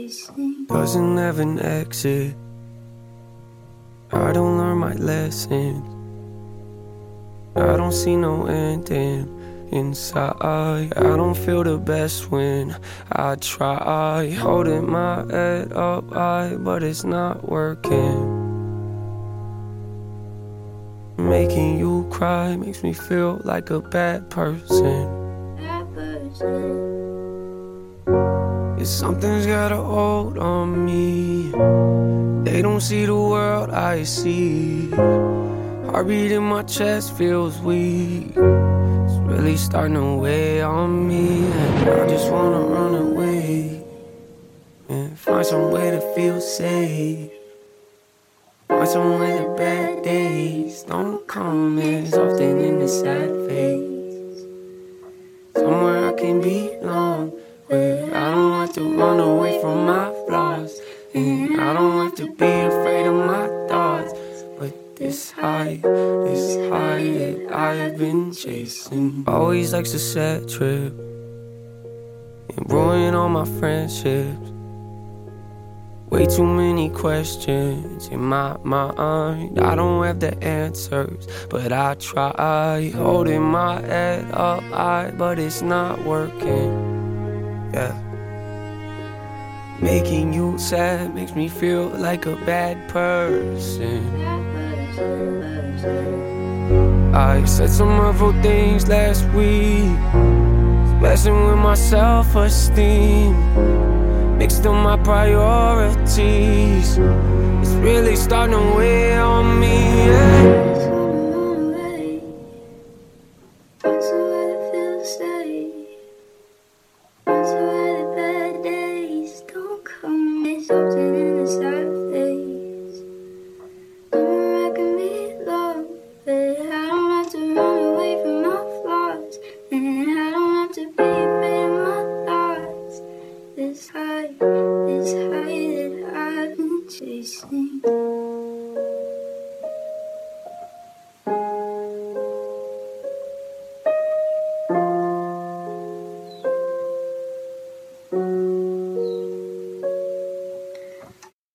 chasing doesn't have an exit. I don't learn my lessons. I don't see no ending inside. I don't feel the best when I try. Holding my head up high, but it's not working. Making you cry makes me feel like a bad person. If something's got a hold on me, they don't see the world I see. Heartbeat in my chest feels weak. It's really starting to weigh on me, and I just wanna run away and find some way to feel safe. Find some way the bad days don't come as often in the sad phase. Somewhere I can belong, where I don't have to run away from my flaws, and I don't have to be afraid of my thoughts. But this high that I've been chasing always likes to set trip and ruin all my friendships. Way too many questions in my mind. I don't have the answers, but I try. Holding my head up high, but it's not working. Yeah. Making you sad makes me feel like a bad person. I said some hurtful things last week, messing with my self-esteem. Mixed up my priorities. It's really starting to weigh on me, yeah. This high that I've been chasing.